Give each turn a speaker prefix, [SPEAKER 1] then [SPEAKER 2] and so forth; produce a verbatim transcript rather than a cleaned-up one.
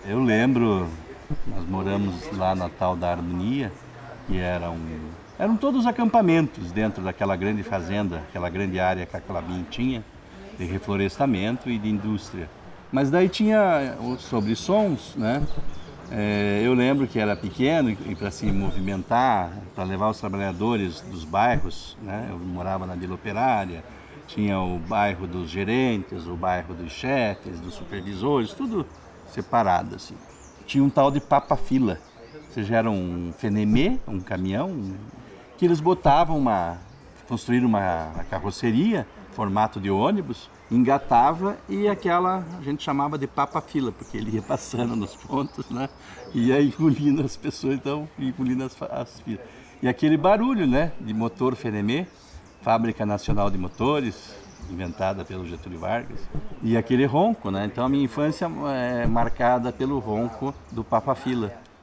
[SPEAKER 1] Eu lembro, nós moramos lá na tal da Harmonia, que era um, eram todos acampamentos dentro daquela grande fazenda, aquela grande área que a Klabin tinha, de reflorestamento e de indústria. Mas daí tinha os sobressons, né? É, eu lembro que era pequeno e para se movimentar, para levar os trabalhadores dos bairros, né? Eu morava na Vila Operária, tinha o bairro dos gerentes, o bairro dos chefes, dos supervisores, tudo separado assim. Tinha um tal de papa-fila, ou seja, era um fenemê, um caminhão, que eles botavam uma, construíram uma carroceria, formato de ônibus, engatava e aquela a gente chamava de papa-fila, porque ele ia passando nos pontos, né? Ia engolindo as pessoas, então engolindo as, as filas. E aquele barulho, né, de motor fenemê, Fábrica Nacional de Motores, inventada pelo Getúlio Vargas, e aquele ronco, né? Então a minha infância é marcada pelo ronco do papa-fila.